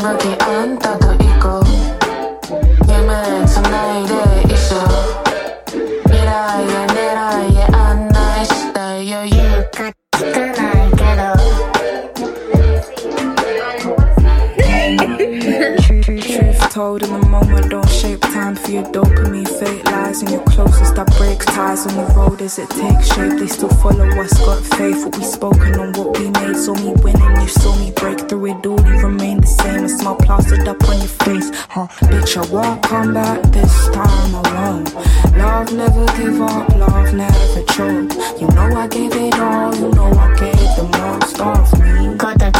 きあんたと行こう夢繋いで一緒未来へ狙いへ案内したい余裕がつかないけど Truth told in the moment, don't shape time for your dopamine. Fake lies and your closest that breaks ties on the road as it takes shape. They still follow us, got faith. What we spoken on, what we made. Saw me winning, you saw me break through it all. You remain the same, a smile plastered up on your face. Bitch, I won't come back this time, I won't. Love never give up, love never choke. You know I gave it all, you know I gave the most of me. Got that